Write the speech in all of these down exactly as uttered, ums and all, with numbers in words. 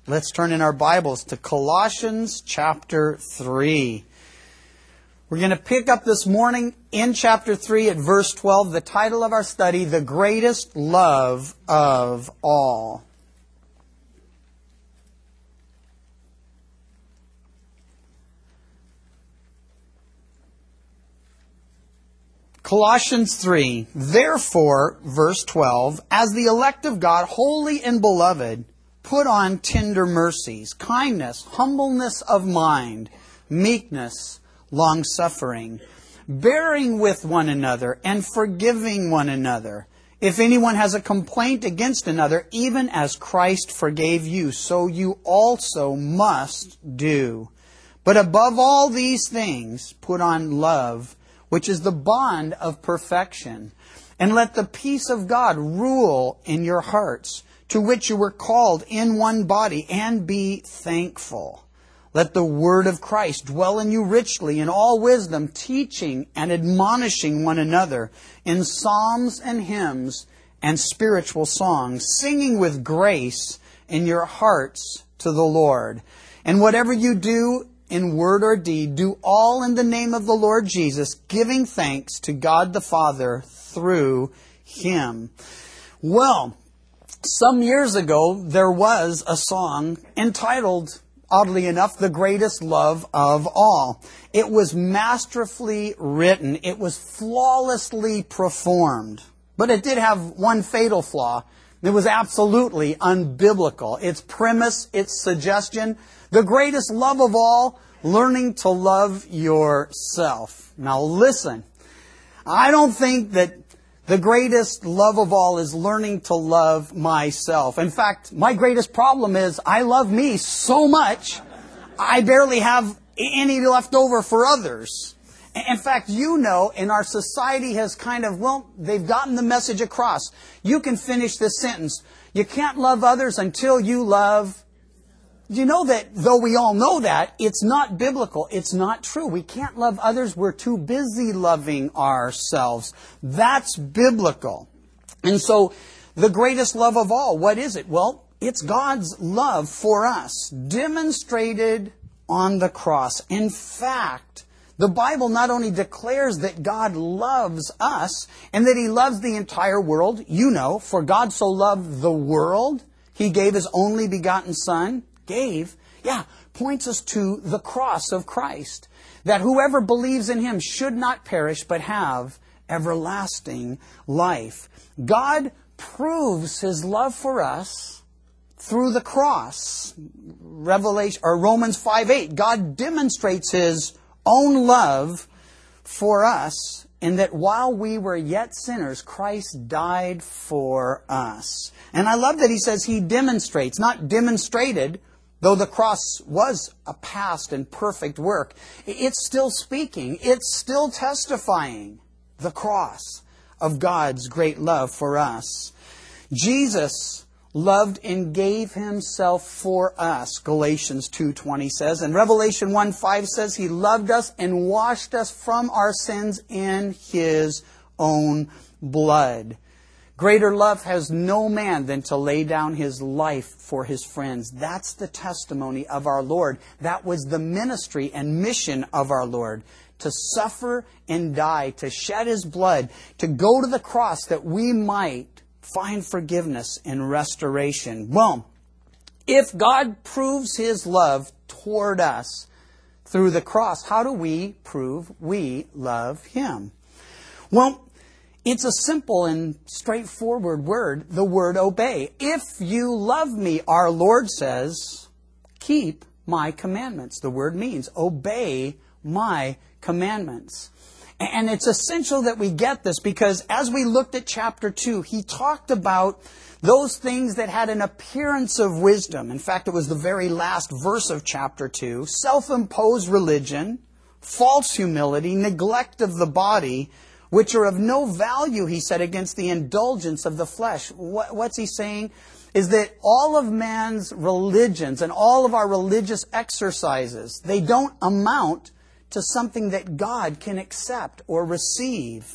Let's turn in our Bibles to Colossians chapter three. We're going to pick up this morning in chapter three at verse twelve, the title of our study, The Greatest Love of All. Colossians three, therefore, verse twelve, as the elect of God, holy and beloved, put on tender mercies, kindness, humbleness of mind, meekness, long-suffering, bearing with one another and forgiving one another. If anyone has a complaint against another, even as Christ forgave you, so you also must do. But above all these things, put on love, which is the bond of perfection. And let the peace of God rule in your hearts, to which you were called in one body, and be thankful. Let the word of Christ dwell in you richly in all wisdom, teaching and admonishing one another in psalms and hymns and spiritual songs, singing with grace in your hearts to the Lord. And whatever you do in word or deed, do all in the name of the Lord Jesus, giving thanks to God the Father through Him. Well, some years ago, there was a song entitled, oddly enough, The Greatest Love of All. It was masterfully written. It was flawlessly performed. But it did have one fatal flaw. It was absolutely unbiblical. Its premise, its suggestion, the greatest love of all, learning to love yourself. Now listen, I don't think that the greatest love of all is learning to love myself. In fact, my greatest problem is I love me so much, I barely have any left over for others. In fact, you know, and our society has kind of, well, they've gotten the message across. You can finish this sentence. You can't love others until you love. Do you know that, though we all know that, it's not biblical. It's not true. We can't love others. We're too busy loving ourselves. That's biblical. And so, the greatest love of all, what is it? Well, it's God's love for us, demonstrated on the cross. In fact, the Bible not only declares that God loves us and that He loves the entire world. You know, for God so loved the world, He gave His only begotten Son. Gave, yeah, points us to the cross of Christ. That whoever believes in Him should not perish but have everlasting life. God proves His love for us through the cross. Revelation or Romans five eight. God demonstrates His own love for us in that while we were yet sinners, Christ died for us. And I love that He says He demonstrates, not demonstrated, though the cross was a past and perfect work. It's still speaking, it's still testifying the cross of God's great love for us. Jesus loved and gave Himself for us, Galatians two twenty says. And Revelation one five says He loved us and washed us from our sins in His own blood. Greater love has no man than to lay down his life for his friends. That's the testimony of our Lord. That was the ministry and mission of our Lord. To suffer and die, to shed His blood, to go to the cross that we might find forgiveness and restoration. Well, if God proves His love toward us through the cross, how do we prove we love Him? Well, it's a simple and straightforward word, the word obey. If you love me, our Lord says, keep my commandments. The word means obey my commandments. And it's essential that we get this because as we looked at chapter two, He talked about those things that had an appearance of wisdom. In fact, it was the very last verse of chapter two. Self-imposed religion, false humility, neglect of the body, which are of no value, He said, against the indulgence of the flesh. What's He saying? Is that all of man's religions and all of our religious exercises, they don't amount to something that God can accept or receive.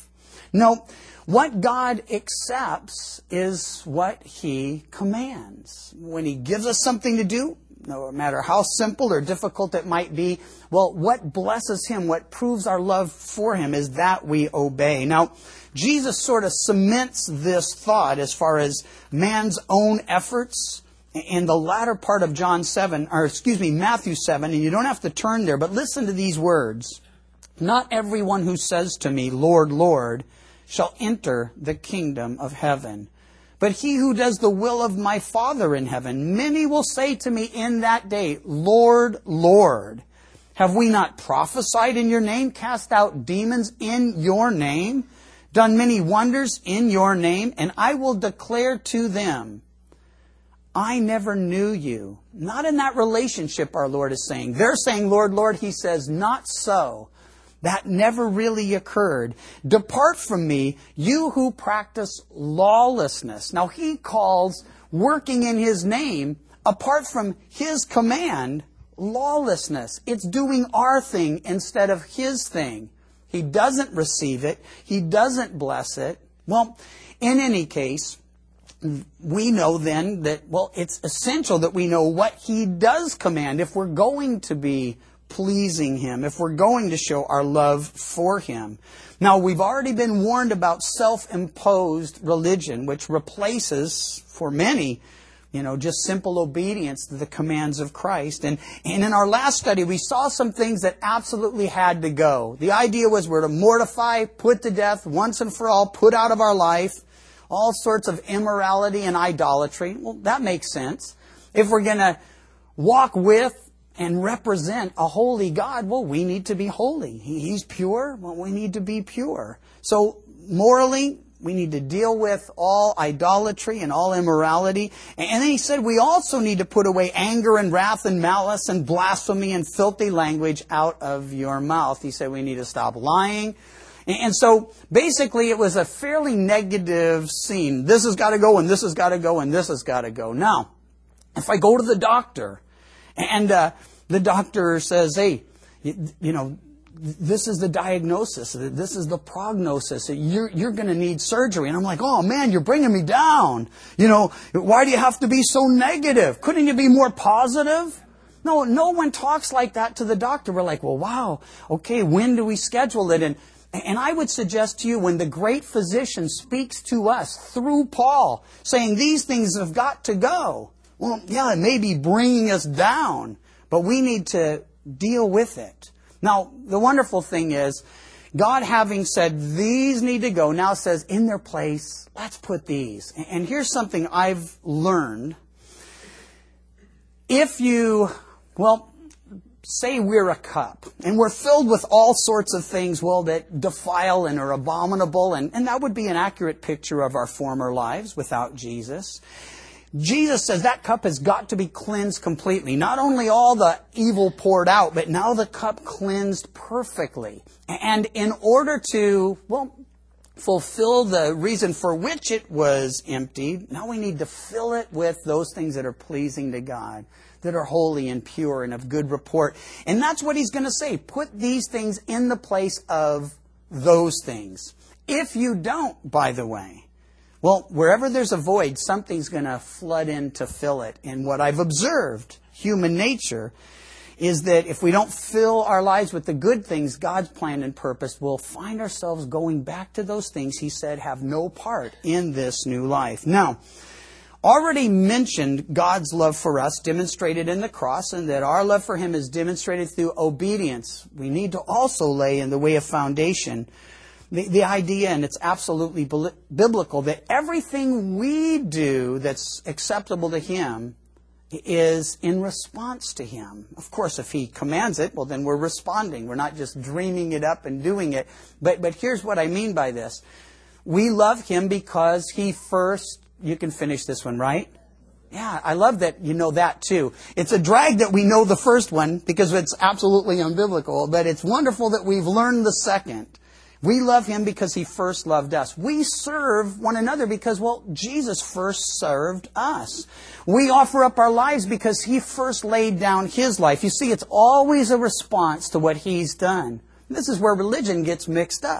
No, what God accepts is what He commands. When He gives us something to do, no matter how simple or difficult it might be, well, what blesses Him, what proves our love for Him is that we obey. Now, Jesus sort of cements this thought as far as man's own efforts in the latter part of John seven, or excuse me, Matthew seven, and you don't have to turn there, but listen to these words. Not everyone who says to me, Lord, Lord, shall enter the kingdom of heaven, but he who does the will of my Father in heaven. Many will say to me in that day, Lord, Lord, have we not prophesied in your name, cast out demons in your name, done many wonders in your name? And I will declare to them, I never knew you. Not in that relationship, our Lord is saying. They're saying, Lord, Lord. He says, not so. That never really occurred. Depart from me, you who practice lawlessness. Now, He calls working in His name, apart from His command, lawlessness. It's doing our thing instead of His thing. He doesn't receive it. He doesn't bless it. Well, in any case, we know then that, well, it's essential that we know what He does command if we're going to be pleasing Him, if we're going to show our love for Him. Now, we've already been warned about self-imposed religion, which replaces, for many, you know, just simple obedience to the commands of Christ. And, and in our last study, we saw some things that absolutely had to go. The idea was we're to mortify, put to death, once and for all, put out of our life, all sorts of immorality and idolatry. Well, that makes sense. If we're going to walk with and represent a holy God, well, we need to be holy. He's pure, well, we need to be pure. So, morally, we need to deal with all idolatry and all immorality. And then He said we also need to put away anger and wrath and malice and blasphemy and filthy language out of your mouth. He said we need to stop lying. And so, basically, it was a fairly negative scene. This has got to go, and this has got to go, and this has got to go. Now, if I go to the doctor, and uh, the doctor says, hey, you, you know, this is the diagnosis, this is the prognosis, you're, you're going to need surgery. And I'm like, oh man, you're bringing me down. You know, why do you have to be so negative? Couldn't you be more positive? No, no one talks like that to the doctor. We're like, well, wow, okay, when do we schedule it? And And I would suggest to you, when the great physician speaks to us through Paul, saying these things have got to go, well, yeah, it may be bringing us down, but we need to deal with it. Now, the wonderful thing is, God, having said these need to go, now says, in their place, let's put these. And here's something I've learned. If you, well, say we're a cup, and we're filled with all sorts of things, well, that defile and are abominable, and, and that would be an accurate picture of our former lives without Jesus. Jesus says that cup has got to be cleansed completely. Not only all the evil poured out, but now the cup cleansed perfectly. And in order to, well, fulfill the reason for which it was emptied, now we need to fill it with those things that are pleasing to God, that are holy and pure and of good report. And that's what He's going to say. Put these things in the place of those things. If you don't, by the way, well, wherever there's a void, something's going to flood in to fill it. And what I've observed, human nature, is that if we don't fill our lives with the good things, God's plan and purpose, we'll find ourselves going back to those things He said have no part in this new life. Now, already mentioned God's love for us demonstrated in the cross, and that our love for Him is demonstrated through obedience. We need to also lay in the way of foundation the, the idea, and it's absolutely biblical, that everything we do that's acceptable to Him is in response to Him. Of course, if He commands it, well, then we're responding. We're not just dreaming it up and doing it. But, but here's what I mean by this. We love Him because He first... You can finish this one, right? Yeah, I love that you know that too. It's a drag that we know the first one because it's absolutely unbiblical, but it's wonderful that we've learned the second. We love Him because He first loved us. We serve one another because, well, Jesus first served us. We offer up our lives because He first laid down His life. You see, it's always a response to what He's done. This is where religion gets mixed up.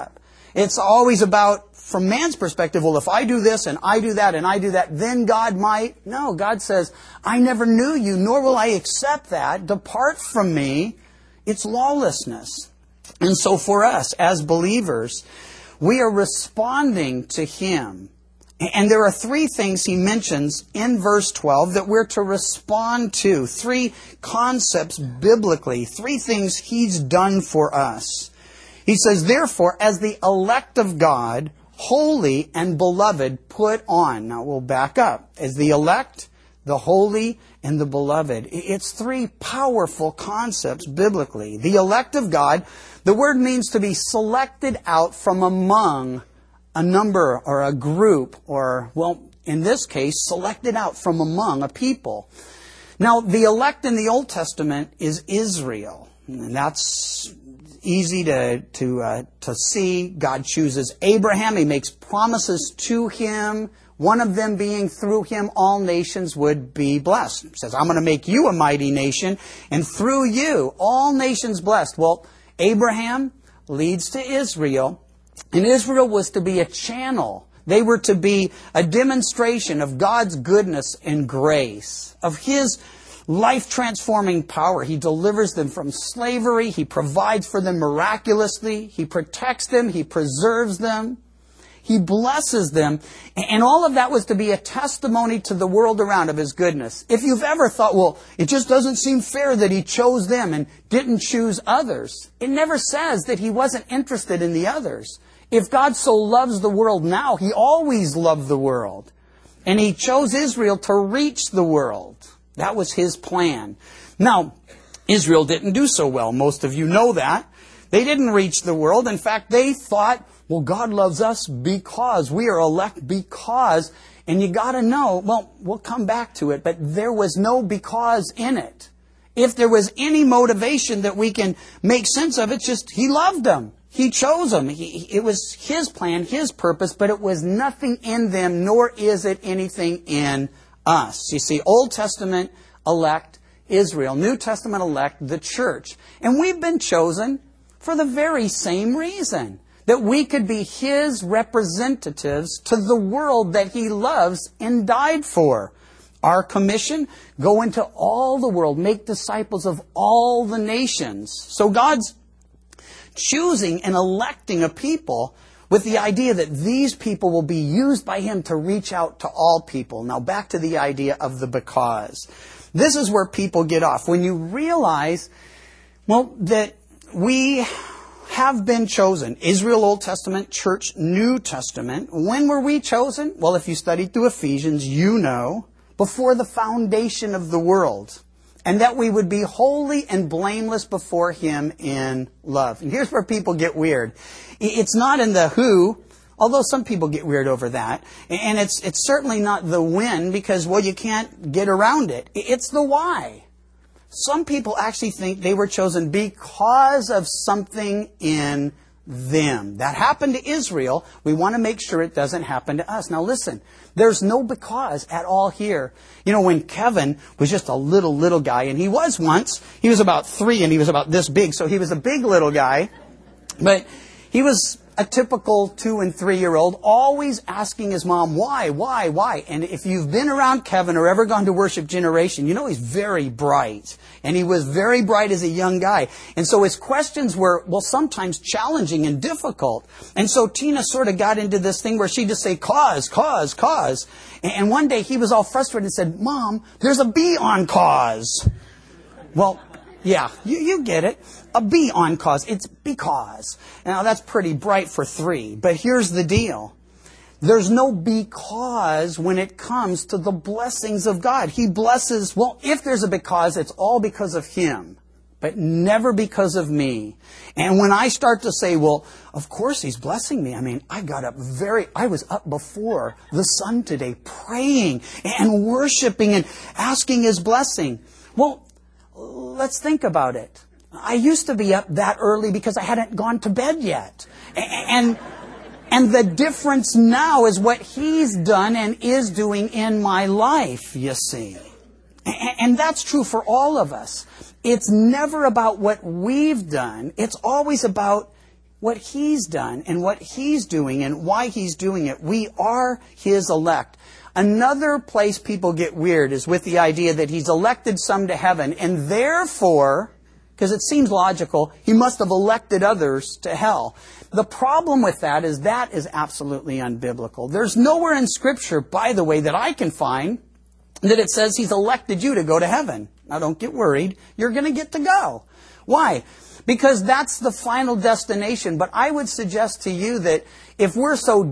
It's always about, from man's perspective, well, if I do this and I do that and I do that, then God might. No, God says, I never knew you, nor will I accept that. Depart from me. It's lawlessness. And so for us, as believers, we are responding to Him. And there are three things He mentions in verse twelve that we're to respond to. Three concepts biblically. Three things He's done for us. He says, therefore, as the elect of God, holy and beloved, put on. Now we'll back up. As the elect, the holy, and the beloved. It's three powerful concepts biblically. The elect of God, the word means to be selected out from among a number or a group, or, well, in this case, selected out from among a people. Now, the elect in the Old Testament is Israel. And that's easy to to uh, to see. God chooses Abraham. He makes promises to him. One of them being through him, all nations would be blessed. He says, I'm going to make you a mighty nation, and through you, all nations blessed. Well, Abraham leads to Israel, and Israel was to be a channel. They were to be a demonstration of God's goodness and grace, of His life-transforming power. He delivers them from slavery. He provides for them miraculously. He protects them. He preserves them. He blesses them. And all of that was to be a testimony to the world around of His goodness. If you've ever thought, well, it just doesn't seem fair that He chose them and didn't choose others. It never says that He wasn't interested in the others. If God so loves the world now, He always loved the world. And He chose Israel to reach the world. That was His plan. Now, Israel didn't do so well. Most of you know that. They didn't reach the world. In fact, they thought, well, God loves us because we are elect because, and you got to know, well, we'll come back to it, but there was no because in it. If there was any motivation that we can make sense of, it's just He loved them. He chose them. He, it was His plan, His purpose, but it was nothing in them, nor is it anything in us. You see, Old Testament elect Israel, New Testament elect the church. And we've been chosen for the very same reason. That we could be His representatives to the world that He loves and died for. Our commission, go into all the world, make disciples of all the nations. So God's choosing and electing a people with the idea that these people will be used by Him to reach out to all people. Now back to the idea of the because. This is where people get off. When you realize, well, that we have been chosen. Israel, Old Testament, Church, New Testament. When were we chosen? Well, if you studied through Ephesians, you know, before the foundation of the world. And that we would be holy and blameless before Him in love. And here's where people get weird. It's not in the who, although some people get weird over that. And it's it's certainly not the when, because, well, you can't get around it. It's the why. Some people actually think they were chosen because of something in them. That happened to Israel. We want to make sure it doesn't happen to us. Now listen, there's no because at all here. You know, when Kevin was just a little, little guy, and he was once, he was about three and he was about this big, so he was a big little guy, but he was a typical two and three year old, always asking his mom, why, why, why? And if you've been around Kevin or ever gone to Worship Generation, you know he's very bright. And he was very bright as a young guy. And so his questions were, well, sometimes challenging and difficult. And so Tina sort of got into this thing where she'd just say, cause, cause, cause. And one day he was all frustrated and said, Mom, there's a B on cause. Well, yeah, you, you get it. A B on cause. It's because. Now, that's pretty bright for three. But here's the deal. There's no because when it comes to the blessings of God. He blesses, well, if there's a because, it's all because of Him. But never because of me. And when I start to say, well, of course He's blessing me. I mean, I got up very, I was up before the sun today praying and worshiping and asking His blessing. Well, let's think about it. I used to be up that early because I hadn't gone to bed yet. And, and the difference now is what He's done and is doing in my life, you see. And that's true for all of us. It's never about what we've done. It's always about what He's done and what He's doing and why He's doing it. We are His elect. Another place people get weird is with the idea that He's elected some to heaven, and therefore, because it seems logical, He must have elected others to hell. The problem with that is that is absolutely unbiblical. There's nowhere in Scripture, by the way, that I can find that it says He's elected you to go to heaven. Now don't get worried. You're going to get to go. Why? Because that's the final destination. But I would suggest to you that if we're so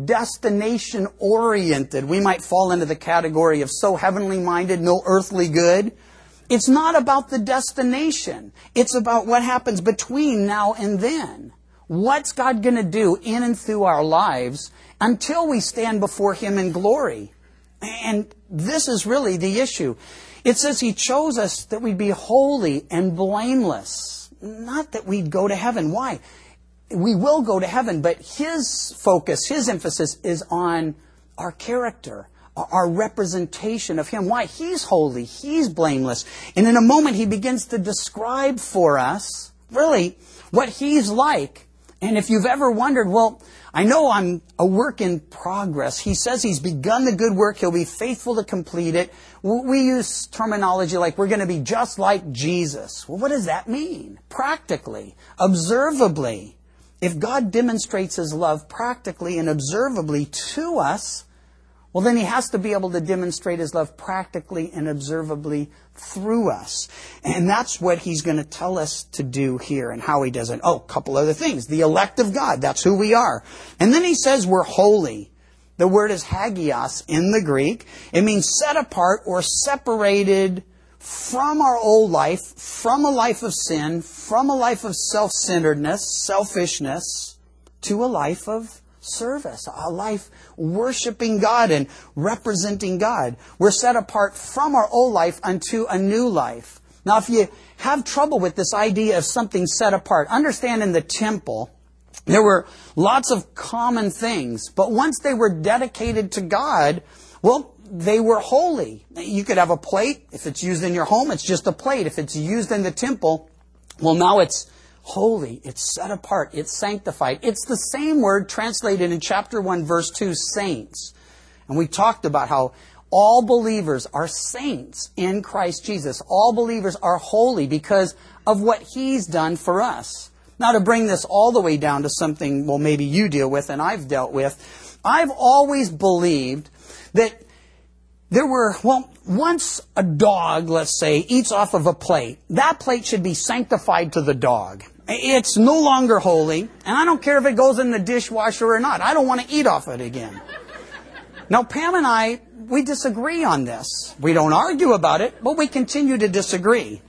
destination-oriented, we might fall into the category of so heavenly-minded, no earthly good. It's not about the destination. It's about what happens between now and then. What's God going to do in and through our lives until we stand before Him in glory? And this is really the issue. It says He chose us that we'd be holy and blameless. Not that we'd go to heaven. Why? We will go to heaven, but His focus, His emphasis is on our character, our representation of Him. Why? He's holy. He's blameless. And in a moment, He begins to describe for us, really, what He's like. And if you've ever wondered, well, I know I'm a work in progress. He says He's begun the good work. He'll be faithful to complete it. We use terminology like we're going to be just like Jesus. Well, what does that mean? Practically, observably. If God demonstrates His love practically and observably to us, well, then He has to be able to demonstrate His love practically and observably through us. And that's what He's going to tell us to do here and how He does it. Oh, a couple other things. The elect of God, that's who we are. And then He says we're holy. The word is hagios in the Greek. It means set apart or separated from our old life, from a life of sin, from a life of self-centeredness, selfishness, to a life of service, a life worshiping God and representing God. We're set apart from our old life unto a new life. Now, if you have trouble with this idea of something set apart, understand in the temple, there were lots of common things, but once they were dedicated to God, well, they were holy. You could have a plate. If it's used in your home, it's just a plate. If it's used in the temple, well, now it's holy. It's set apart. It's sanctified. It's the same word translated in chapter one, verse two, saints. And we talked about how all believers are saints in Christ Jesus. All believers are holy because of what He's done for us. Now, to bring this all the way down to something, well, maybe you deal with and I've dealt with, I've always believed that there were, well, once a dog, let's say, eats off of a plate, that plate should be sanctified to the dog. It's no longer holy, and I don't care if it goes in the dishwasher or not. I don't want to eat off it again. Now, Pam and I, we disagree on this. We don't argue about it, but we continue to disagree.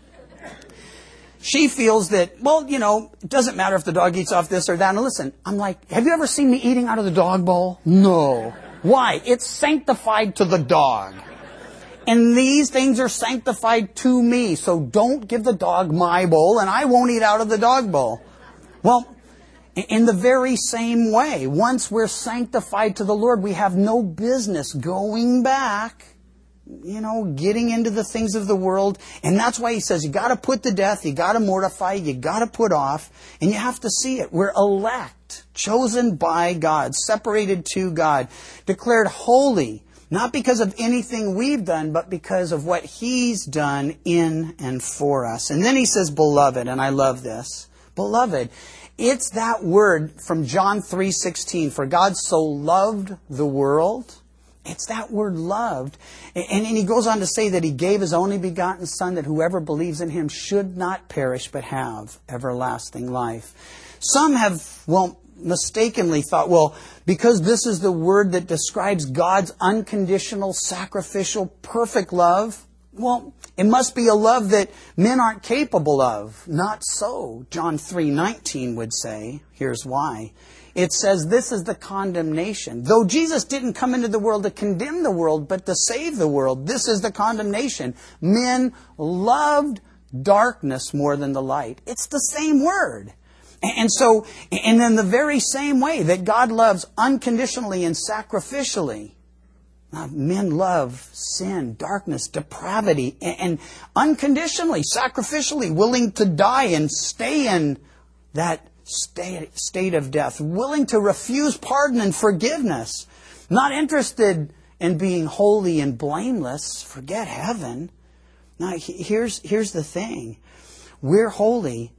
She feels that, well, you know, it doesn't matter if the dog eats off this or that. And listen, I'm like, have you ever seen me eating out of the dog bowl? No. Why? It's sanctified to the dog. And these things are sanctified to me. So don't give the dog my bowl and I won't eat out of the dog bowl. Well, in the very same way, once we're sanctified to the Lord, we have no business going back, you know, getting into the things of the world. And that's why He says you got to put to death, you got to mortify, you got to put off, and you have to see it. We're elect, chosen by God, separated to God, declared holy, not because of anything we've done, but because of what He's done in and for us. And then He says, beloved, and I love this. Beloved, it's that word from John three sixteen, for God so loved the world. It's that word loved. And, and He goes on to say that He gave His only begotten Son, that whoever believes in Him should not perish, but have everlasting life. Some have, well, mistakenly thought, well, because this is the word that describes God's unconditional, sacrificial, perfect love, well, it must be a love that men aren't capable of. Not so. John three nineteen would say. Here's why. It says this is the condemnation. Though Jesus didn't come into the world to condemn the world, but to save the world, this is the condemnation. Men loved darkness more than the light. It's the same word. And so, and in the very same way that God loves unconditionally and sacrificially, uh, men love sin, darkness, depravity, and, and unconditionally, sacrificially, willing to die and stay in that state, state of death, willing to refuse pardon and forgiveness, not interested in being holy and blameless. Forget heaven. Now, here's, here's the thing. We're holy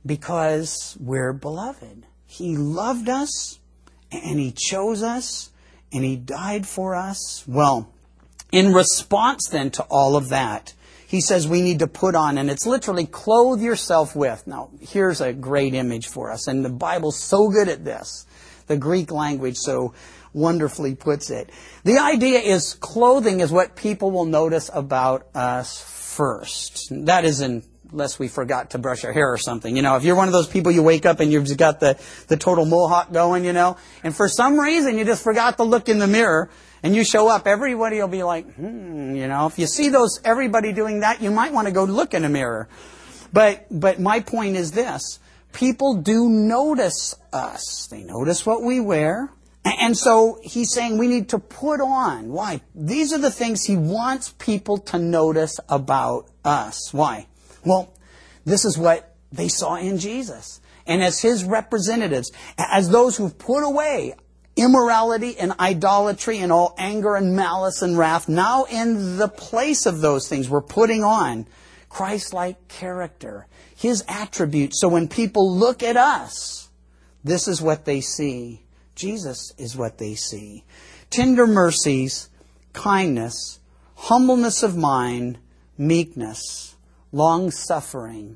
because we're beloved. He loved us, and He chose us, and He died for us. Well, in response then to all of that, He says we need to put on, and it's literally clothe yourself with. Now, here's a great image for us, and the Bible's so good at this. The Greek language so wonderfully puts it. The idea is clothing is what people will notice about us first. That is unless we forgot to brush our hair or something. You know, if you're one of those people, you wake up and you've got the, the total mohawk going, you know, and for some reason you just forgot to look in the mirror, and you show up, everybody will be like, hmm, you know, if you see those, everybody doing that, you might want to go look in a mirror. But, but my point is this. People do notice us. They notice what we wear. And so He's saying we need to put on. Why? These are the things He wants people to notice about us. Why? Well, this is what they saw in Jesus. And as His representatives, as those who've put away immorality and idolatry and all anger and malice and wrath, now in the place of those things, we're putting on Christ-like character, His attributes. So when people look at us, this is what they see. Jesus is what they see. Tender mercies, kindness, humbleness of mind, meekness, long-suffering.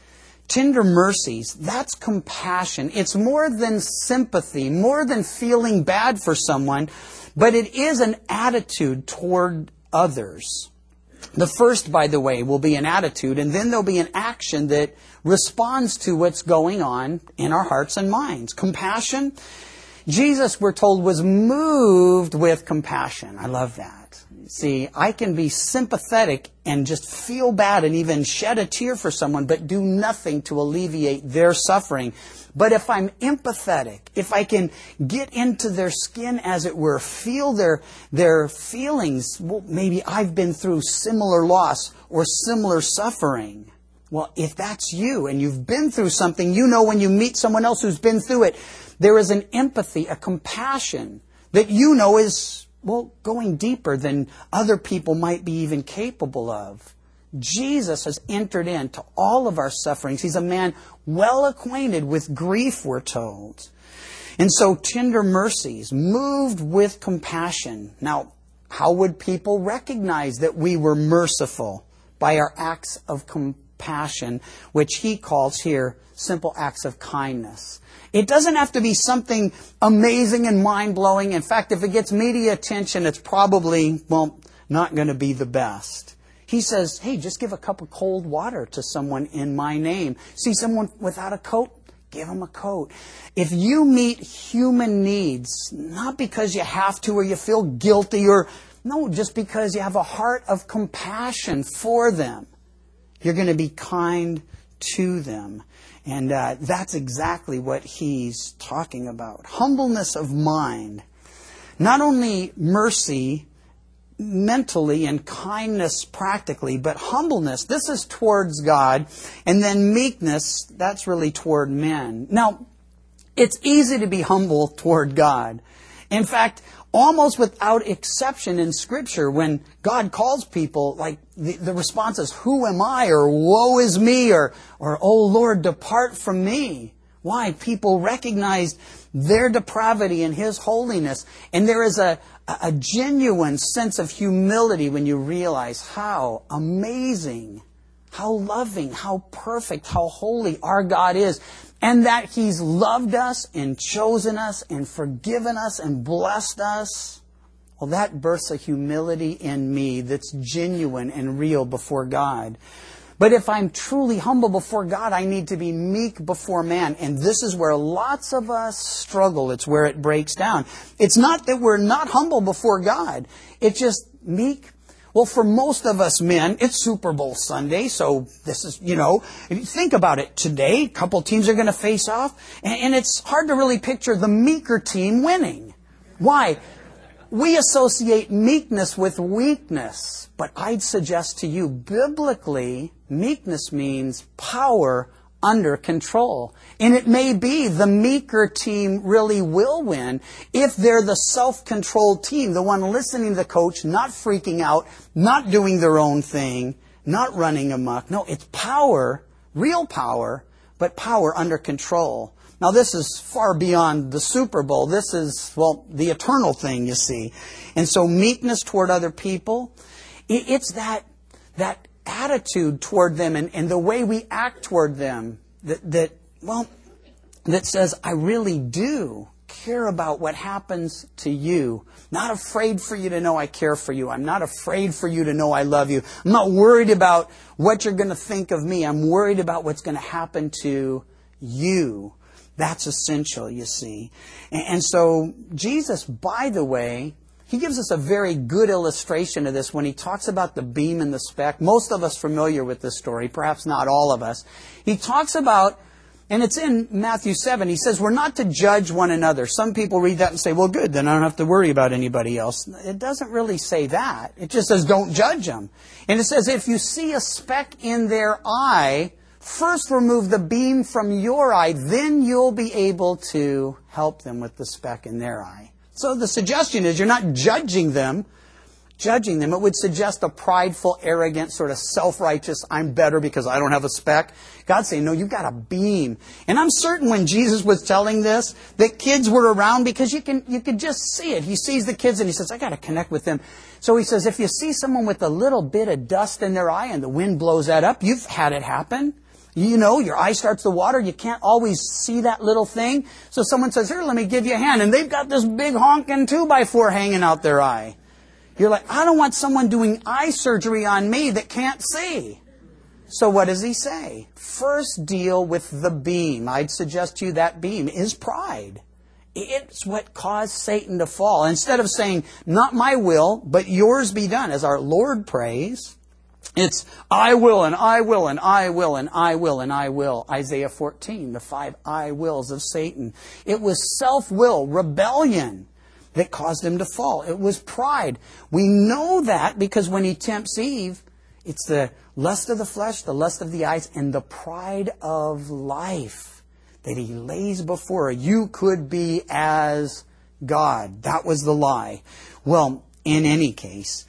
Tender mercies, that's compassion. It's more than sympathy, more than feeling bad for someone, but it is an attitude toward others. The first, by the way, will be an attitude, and then there'll be an action that responds to what's going on in our hearts and minds. Compassion, Jesus, we're told, was moved with compassion. I love that. See, I can be sympathetic and just feel bad and even shed a tear for someone, but do nothing to alleviate their suffering. But if I'm empathetic, if I can get into their skin, as it were, feel their, their feelings, well, maybe I've been through similar loss or similar suffering. Well, if that's you and you've been through something, you know when you meet someone else who's been through it, there is an empathy, a compassion that you know is, well, going deeper than other people might be even capable of. Jesus has entered into all of our sufferings. He's a man well acquainted with grief, we're told. And so tender mercies, moved with compassion. Now, how would people recognize that we were merciful? By our acts of compassion, which He calls here simple acts of kindness. It doesn't have to be something amazing and mind-blowing. In fact, if it gets media attention, it's probably, well, not going to be the best. He says, hey, just give a cup of cold water to someone in my name. See someone without a coat? Give them a coat. If you meet human needs, not because you have to or you feel guilty or, no, just because you have a heart of compassion for them, you're going to be kind to them. And uh, that's exactly what He's talking about. Humbleness of mind. Not only mercy mentally and kindness practically, but humbleness, this is towards God. And then meekness, that's really toward men. Now, it's easy to be humble toward God. In fact, almost without exception in Scripture, when God calls people, like the, the response is, who am I? Or woe is me? Or, or oh Lord, depart from me. Why? People recognized their depravity and His holiness. And there is a, a genuine sense of humility when you realize how amazing, how loving, how perfect, how holy our God is. And that He's loved us and chosen us and forgiven us and blessed us. Well, that births a humility in me that's genuine and real before God. But if I'm truly humble before God, I need to be meek before man. And this is where lots of us struggle. It's where it breaks down. It's not that we're not humble before God. It's just meek. Well, for most of us men, it's Super Bowl Sunday, so this is, you know, if you think about it, today, a couple teams are going to face off, and, and it's hard to really picture the meeker team winning. Why? We associate meekness with weakness, but I'd suggest to you, biblically, meekness means power under control. And it may be the meeker team really will win if they're the self-controlled team, the one listening to the coach, not freaking out, not doing their own thing, not running amok. No, it's power, real power, but power under control. Now, this is far beyond the Super Bowl. This is, well, the eternal thing, you see. And so meekness toward other people, it's that that attitude toward them and, and the way we act toward them that, that, well, that says, I really do care about what happens to you. Not afraid for you to know I care for you. I'm not afraid for you to know I love you. I'm not worried about what you're going to think of me. I'm worried about what's going to happen to you. That's essential, you see. And, and so Jesus, by the way, He gives us a very good illustration of this when He talks about the beam and the speck. Most of us familiar with this story, perhaps not all of us. He talks about, and it's in Matthew seven, He says we're not to judge one another. Some people read that and say, well, good, then I don't have to worry about anybody else. It doesn't really say that. It just says don't judge them. And it says if you see a speck in their eye, first remove the beam from your eye, then you'll be able to help them with the speck in their eye. So the suggestion is you're not judging them, judging them. It would suggest a prideful, arrogant, sort of self-righteous, I'm better because I don't have a speck. God's saying, no, you've got a beam. And I'm certain when Jesus was telling this, that kids were around because you can you could just see it. He sees the kids and He says, I got to connect with them. So He says, if you see someone with a little bit of dust in their eye and the wind blows that up, you've had it happen. You know, your eye starts to water. You can't always see that little thing. So someone says, here, let me give you a hand. And they've got this big honking two by four hanging out their eye. You're like, I don't want someone doing eye surgery on me that can't see. So what does He say? First deal with the beam. I'd suggest to you that beam is pride. It's what caused Satan to fall. Instead of saying, not my will, but yours be done, as our Lord prays, it's I will and I will and I will and I will and I will. Isaiah fourteen, the five I wills of Satan. It was self-will, rebellion that caused him to fall. It was pride. We know that because when he tempts Eve, it's the lust of the flesh, the lust of the eyes, and the pride of life that he lays before her. You could be as God. That was the lie. Well, in any case,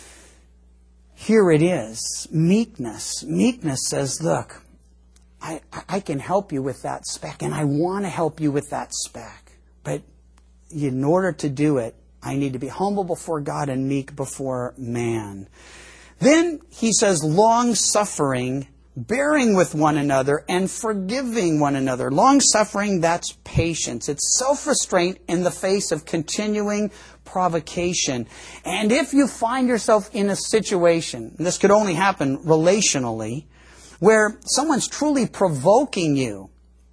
here it is, meekness. Meekness says, look, I, I can help you with that speck, and I want to help you with that speck. But in order to do it, I need to be humble before God and meek before man. Then he says, long-suffering, bearing with one another, and forgiving one another. Long-suffering, that's patience. It's self-restraint in the face of continuing provocation. And if you find yourself in a situation, and this could only happen relationally, where someone's truly provoking you,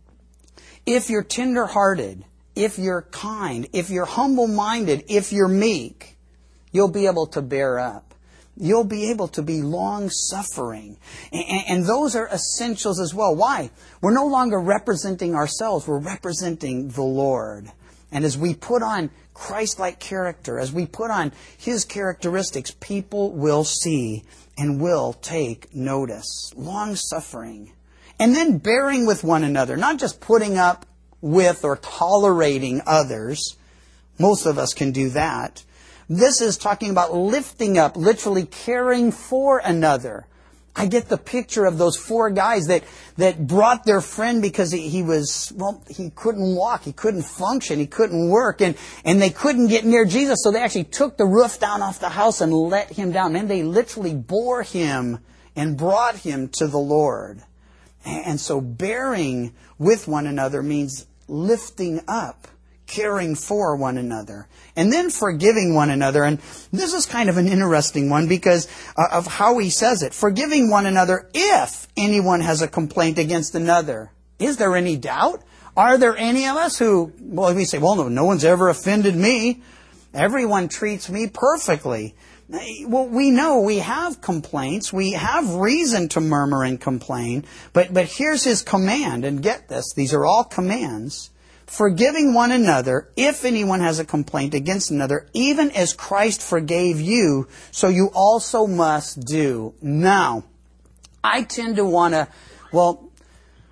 if you're tender-hearted, if you're kind, if you're humble-minded, if you're meek, you'll be able to bear up. You'll be able to be long-suffering. And, and those are essentials as well. Why? We're no longer representing ourselves. We're representing the Lord. And as we put on Christ-like character, as we put on His characteristics, people will see and will take notice. Long-suffering. And then bearing with one another. Not just putting up with or tolerating others. Most of us can do that. This is talking about lifting up, literally caring for another. I get the picture of those four guys that, that brought their friend because he, he was, well, he couldn't walk, he couldn't function, he couldn't work, and, and they couldn't get near Jesus, so they actually took the roof down off the house and let him down. And they literally bore him and brought him to the Lord. And so bearing with one another means lifting up, caring for one another, and then forgiving one another. And this is kind of an interesting one because of how he says it. Forgiving one another if anyone has a complaint against another. Is there any doubt? Are there any of us who, well, we say, well, no, no one's ever offended me. Everyone treats me perfectly. Well, we know we have complaints. We have reason to murmur and complain. But, but here's his command, and get this, these are all commands. Forgiving one another, if anyone has a complaint against another, even as Christ forgave you, so you also must do. Now, I tend to want to, well,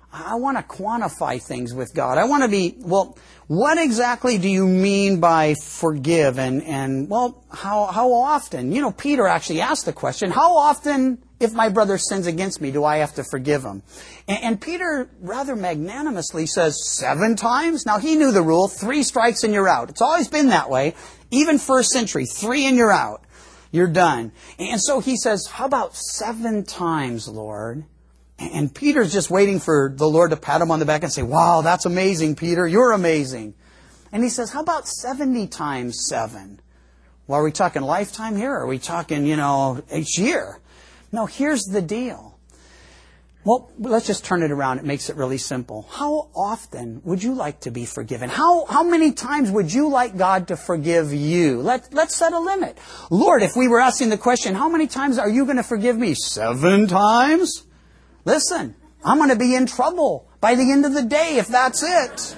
I want to quantify things with God. I want to be, well, what exactly do you mean by forgive? And, and well, how, how often? You know, Peter actually asked the question, how often, if my brother sins against me, do I have to forgive him? And, and Peter rather magnanimously says, seven times? Now, he knew the rule, three strikes and you're out. It's always been that way. Even first century, three and you're out. You're done. And so he says, how about seven times, Lord? And Peter's just waiting for the Lord to pat him on the back and say, wow, that's amazing, Peter. You're amazing. And he says, how about seventy times seven? Well, are we talking lifetime here? Or are we talking, you know, each year? No, here's the deal. Well, let's just turn it around. It makes it really simple. How often would you like to be forgiven? How, how many times would you like God to forgive you? Let, let's set a limit. Lord, if we were asking the question, how many times are you going to forgive me? Seven times? Listen, I'm going to be in trouble by the end of the day if that's it.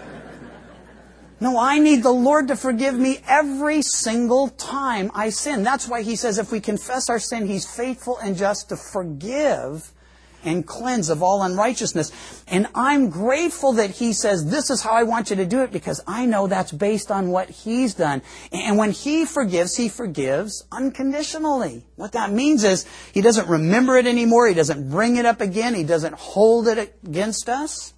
No, I need the Lord to forgive me every single time I sin. That's why He says if we confess our sin, He's faithful and just to forgive and cleanse of all unrighteousness. And I'm grateful that He says, this is how I want you to do it, because I know that's based on what He's done. And when He forgives, He forgives unconditionally. What that means is He doesn't remember it anymore. He doesn't bring it up again. He doesn't hold it against us.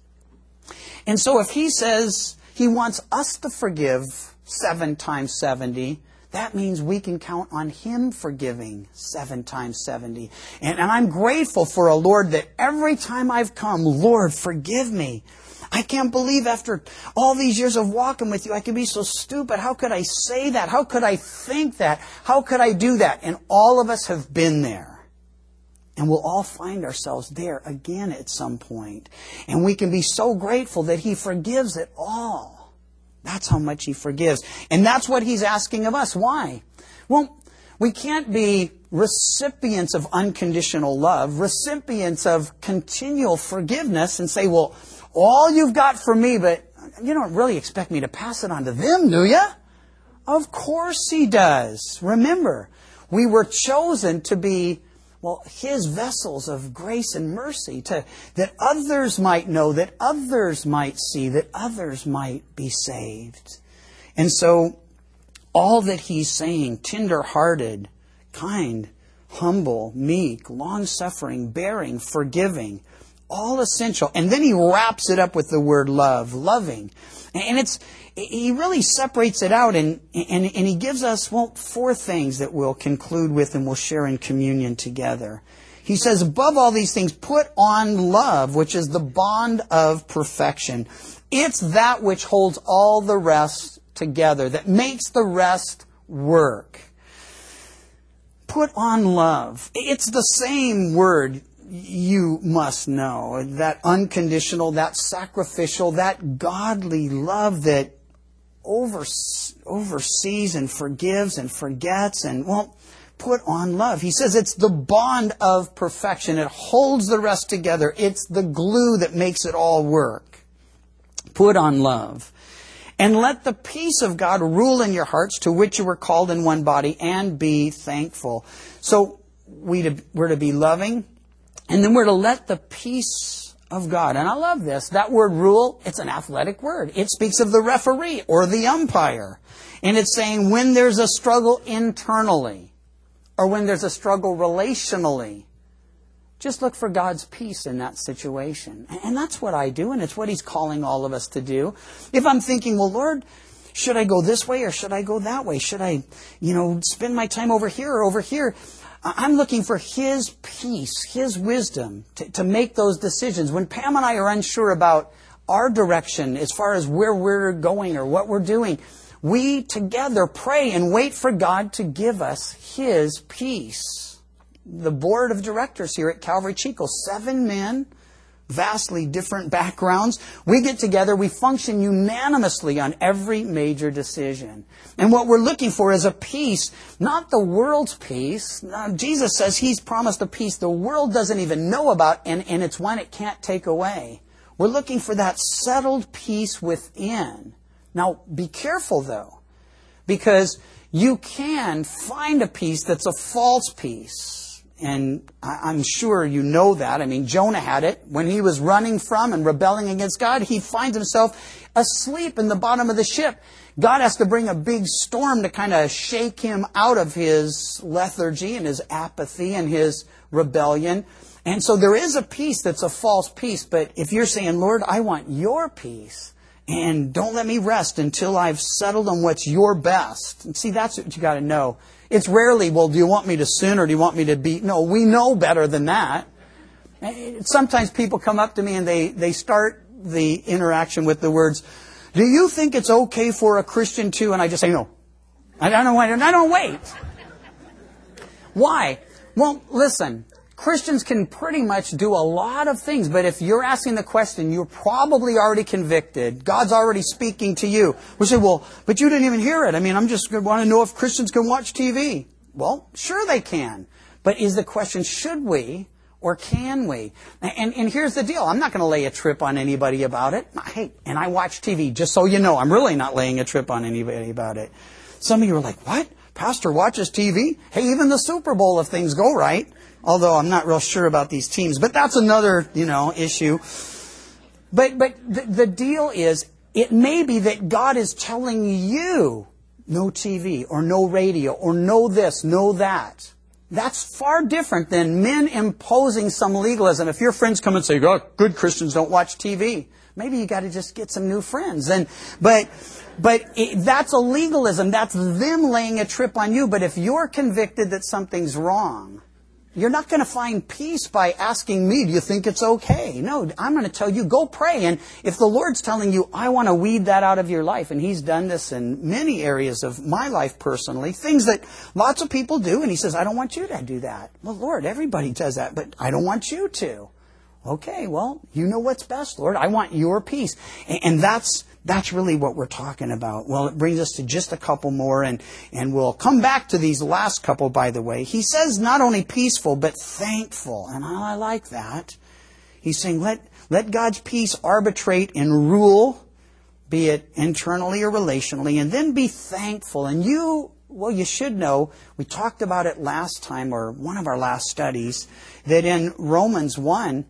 And so if He says He wants us to forgive seven times seventy, that means we can count on Him forgiving seven times seventy. And, and I'm grateful for a Lord that every time I've come, Lord, forgive me. I can't believe after all these years of walking with you, I can be so stupid. How could I say that? How could I think that? How could I do that? And all of us have been there. And we'll all find ourselves there again at some point. And we can be so grateful that He forgives it all. That's how much He forgives. And that's what He's asking of us. Why? Well, we can't be recipients of unconditional love, recipients of continual forgiveness, and say, well, all you've got for me, but you don't really expect me to pass it on to them, do you? Of course He does. Remember, we were chosen to be, well, His vessels of grace and mercy, to, that others might know, that others might see, that others might be saved. And so, all that He's saying, tender-hearted, kind, humble, meek, long-suffering, bearing, forgiving, all essential. And then He wraps it up with the word love, loving. And it's, He really separates it out, and, and, and He gives us, well, four things that we'll conclude with and we'll share in communion together. He says, above all these things, put on love, which is the bond of perfection. It's that which holds all the rest together, that makes the rest work. Put on love. It's the same word you must know, that unconditional, that sacrificial, that godly love that over, oversees and forgives and forgets and, well, put on love. He says it's the bond of perfection. It holds the rest together. It's the glue that makes it all work. Put on love. And let the peace of God rule in your hearts, to which you were called in one body, and be thankful. So we to, we're to be loving, and then we're to let the peace of God. And I love this. That word rule, it's an athletic word. It speaks of the referee or the umpire. And it's saying when there's a struggle internally, or when there's a struggle relationally, just look for God's peace in that situation. And that's what I do, and it's what He's calling all of us to do. If I'm thinking, well, Lord, should I go this way or should I go that way? Should I, you know, spend my time over here or over here? I'm looking for His peace, His wisdom to, to make those decisions. When Pam and I are unsure about our direction as far as where we're going or what we're doing, we together pray and wait for God to give us His peace. The board of directors here at Calvary Chico, seven men, vastly different backgrounds. We get together, we function unanimously on every major decision. And what we're looking for is a peace, not the world's peace. Now, Jesus says He's promised a peace the world doesn't even know about, and, and it's one it can't take away. We're looking for that settled peace within. Now, be careful though, because you can find a peace that's a false peace. And I'm sure you know that. I mean, Jonah had it. When he was running from and rebelling against God, he finds himself asleep in the bottom of the ship. God has to bring a big storm to kind of shake him out of his lethargy and his apathy and his rebellion. And so there is a peace that's a false peace. But if you're saying, Lord, I want your peace, and don't let me rest until I've settled on what's your best. And see, that's what you got to know. It's rarely, well, do you want me to sin or do you want me to be? No, we know better than that. Sometimes people come up to me and they, they start the interaction with the words, do you think it's okay for a Christian to? And I just say, no. I don't wait. I don't wait. Why? Well, listen. Christians can pretty much do a lot of things, but if you're asking the question, you're probably already convicted. God's already speaking to you. We say, well, but you didn't even hear it. I mean, I'm just want to know if Christians can watch T V. Well, sure they can. But is the question, should we or can we? And, and here's the deal. I'm not going to lay a trip on anybody about it. Hey, and I watch T V, just so you know. I'm really not laying a trip on anybody about it. Some of you are like, what? Pastor watches T V? Hey, even the Super Bowl if things go right. Although I'm not real sure about these teams. But that's another, you know, issue. But but the, the deal is, it may be that God is telling you, no T V, or no radio, or no this, no that. That's far different than men imposing some legalism. If your friends come and say, oh, good Christians don't watch T V, maybe you got to just get some new friends. And but but it, that's a legalism. That's them laying a trip on you. But if you're convicted that something's wrong, you're not going to find peace by asking me, do you think it's okay? No, I'm going to tell you, go pray. And if the Lord's telling you, I want to weed that out of your life, and He's done this in many areas of my life personally, things that lots of people do, and He says, I don't want you to do that. Well, Lord, everybody does that, but I don't want you to. Okay, well, you know what's best, Lord. I want your peace. And that's that's really what we're talking about. Well, it brings us to just a couple more, and, and we'll come back to these last couple, by the way. He says not only peaceful, but thankful. And I like that. He's saying let, let God's peace arbitrate and rule, be it internally or relationally, and then be thankful. And you, well, you should know, we talked about it last time, or one of our last studies, that in Romans one,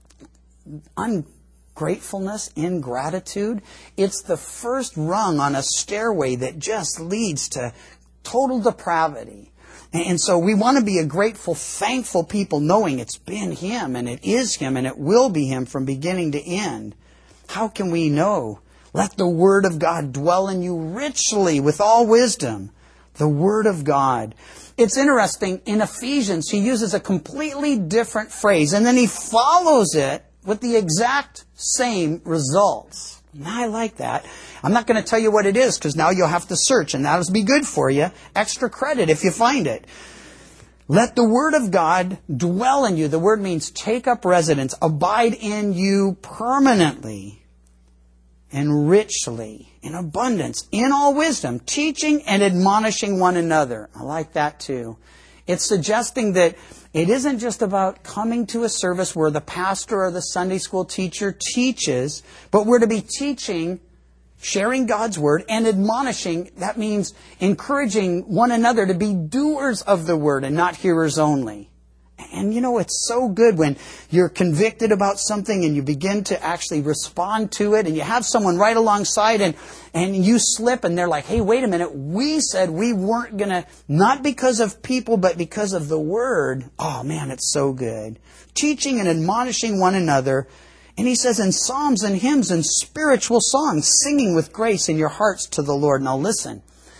ungratefulness, ingratitude, it's the first rung on a stairway that just leads to total depravity. And so we want to be a grateful, thankful people, knowing it's been Him, and it is Him, and it will be Him from beginning to end. How can we know? Let the Word of God dwell in you richly with all wisdom. The Word of God. It's interesting, in Ephesians, he uses a completely different phrase, and then he follows it with the exact same results. And I like that. I'm not going to tell you what it is, because now you'll have to search, and that'll be good for you. Extra credit if you find it. Let the Word of God dwell in you. The word means take up residence, abide in you permanently and richly, in abundance, in all wisdom, teaching and admonishing one another. I like that too. It's suggesting that it isn't just about coming to a service where the pastor or the Sunday school teacher teaches, but we're to be teaching, sharing God's Word, and admonishing. That means encouraging one another to be doers of the Word and not hearers only. And you know, it's so good when you're convicted about something and you begin to actually respond to it, and you have someone right alongside, and, and you slip and they're like, hey, wait a minute, we said we weren't going to, not because of people, but because of the Word. Oh man, it's so good. Teaching and admonishing one another. And he says in psalms and hymns and spiritual songs, singing with grace in your hearts to the Lord. Now listen.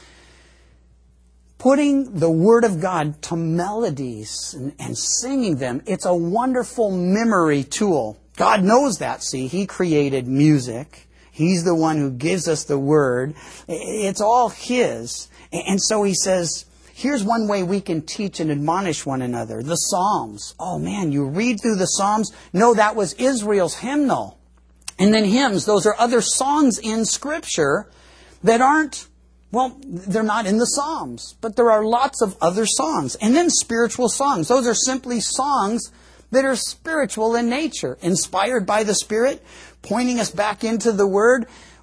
Putting the Word of God to melodies and, and singing them, it's a wonderful memory tool. God knows that, see. He created music. He's the one who gives us the Word. It's all His. And so he says, here's one way we can teach and admonish one another. The Psalms. Oh man, you read through the Psalms. No, that was Israel's hymnal. And then hymns, those are other songs in Scripture that aren't, well, they're not in the Psalms, but there are lots of other songs. And then spiritual songs. Those are simply songs that are spiritual in nature, inspired by the Spirit, pointing us back into the Word.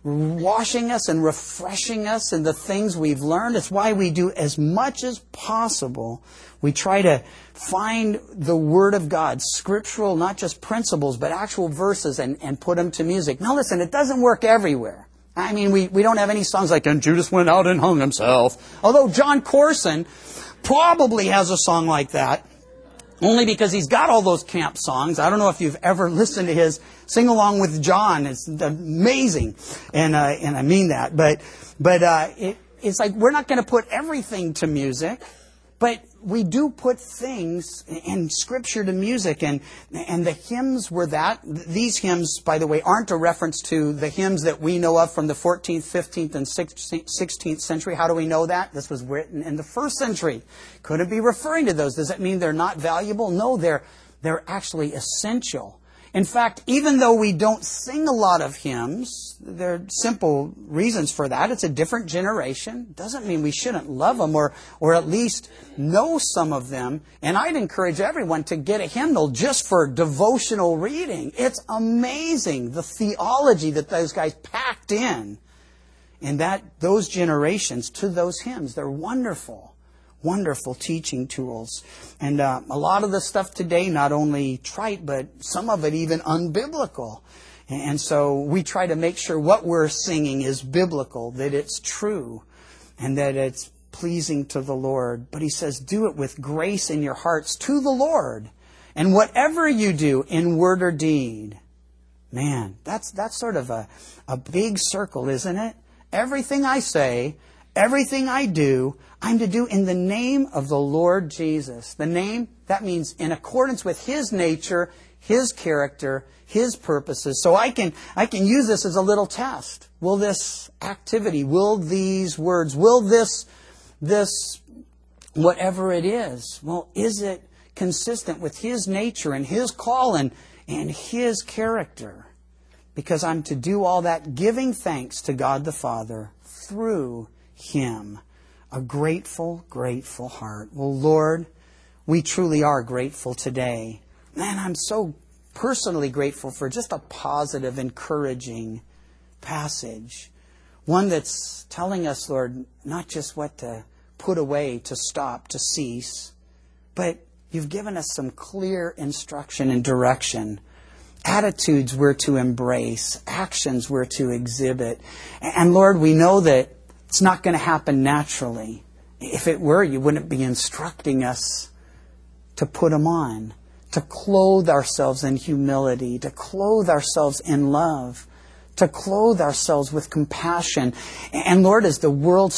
washing us and refreshing us in the things we've learned. It's why we do as much as possible. We try to find the Word of God, scriptural, not just principles, but actual verses, and, and put them to music. Now listen, it doesn't work everywhere. I mean, we, we don't have any songs like, and Judas went out and hung himself. Although John Corson probably has a song like that. Only because he's got all those camp songs. I don't know if you've ever listened to his Sing Along with John. It's amazing. And, uh, and I mean that. But, but, uh, it, it's like we're not going to put everything to music, but we do put things in Scripture to music. And, and the hymns were that. These hymns, by the way, aren't a reference to the hymns that we know of from the fourteenth, fifteenth, and sixteenth century. How do we know that? This was written in the first century. Could it be referring to those? Does that mean they're not valuable? No, they're, they're actually essential. In fact, even though we don't sing a lot of hymns, there are simple reasons for that. It's a different generation. Doesn't mean we shouldn't love them or, or at least know some of them. And I'd encourage everyone to get a hymnal just for devotional reading. It's amazing the theology that those guys packed in. And that, those generations to those hymns, they're wonderful. Wonderful teaching tools. And uh, a lot of the stuff today, not only trite, but some of it even unbiblical. And so we try to make sure what we're singing is biblical, that it's true, and that it's pleasing to the Lord. But he says, do it with grace in your hearts to the Lord. And whatever you do in word or deed. Man, that's that's sort of a, a big circle, isn't it? Everything I say, everything I do, I'm to do in the name of the Lord Jesus. The name, that means in accordance with His nature, His character, His purposes. So I can, I can use this as a little test. Will this activity, will these words, will this, this, whatever it is, well, is it consistent with His nature and His call and, and His character? Because I'm to do all that giving thanks to God the Father through Him. A grateful, grateful heart. Well, Lord, we truly are grateful today. Man, I'm so personally grateful for just a positive, encouraging passage. One that's telling us, Lord, not just what to put away, to stop, to cease, but you've given us some clear instruction and direction. Attitudes we're to embrace, actions we're to exhibit. And Lord, we know that it's not going to happen naturally. If it were, you wouldn't be instructing us to put them on, to clothe ourselves in humility, to clothe ourselves in love, to clothe ourselves with compassion. And Lord, as the world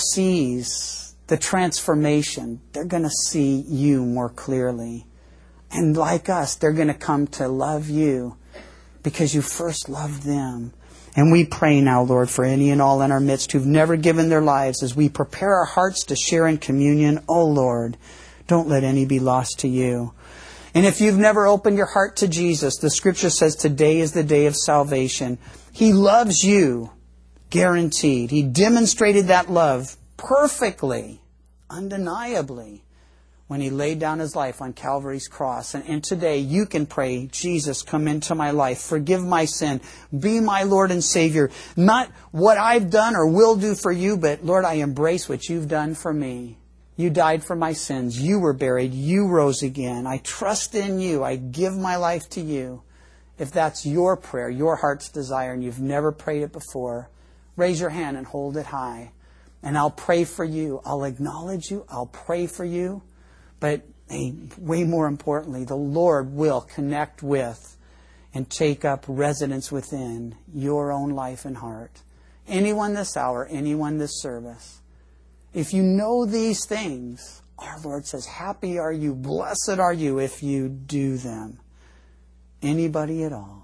sees the transformation, they're going to see you more clearly. And like us, they're going to come to love you because you first loved them. And we pray now, Lord, for any and all in our midst who've never given their lives as we prepare our hearts to share in communion. Oh, Lord, don't let any be lost to you. And if you've never opened your heart to Jesus, the Scripture says today is the day of salvation. He loves you, guaranteed. He demonstrated that love perfectly, undeniably, when He laid down His life on Calvary's cross. And, and today you can pray, Jesus, come into my life. Forgive my sin. Be my Lord and Savior. Not what I've done or will do for you, but Lord, I embrace what you've done for me. You died for my sins. You were buried. You rose again. I trust in you. I give my life to you. If that's your prayer, your heart's desire, and you've never prayed it before, raise your hand and hold it high. And I'll pray for you. I'll acknowledge you. I'll pray for you. But hey, way more importantly, the Lord will connect with and take up residence within your own life and heart. Anyone this hour, anyone this service, if you know these things, our Lord says, happy are you, blessed are you if you do them. Anybody at all.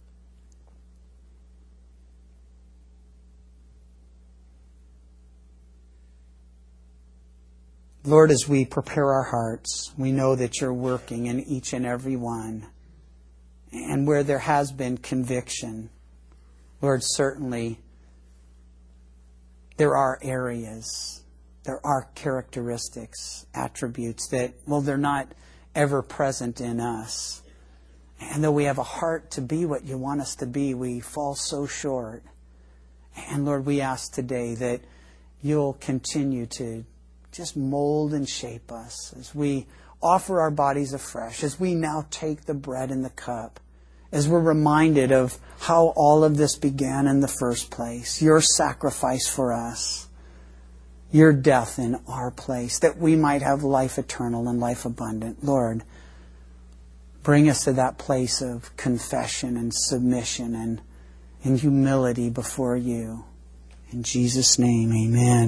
Lord, as we prepare our hearts, we know that you're working in each and every one. And where there has been conviction, Lord, certainly there are areas, there are characteristics, attributes that, well, they're not ever present in us. And though we have a heart to be what you want us to be, we fall so short. And Lord, we ask today that you'll continue to just mold and shape us as we offer our bodies afresh, as we now take the bread and the cup, as we're reminded of how all of this began in the first place, your sacrifice for us, your death in our place, that we might have life eternal and life abundant. Lord, bring us to that place of confession and submission and, and humility before you. In Jesus' name, amen.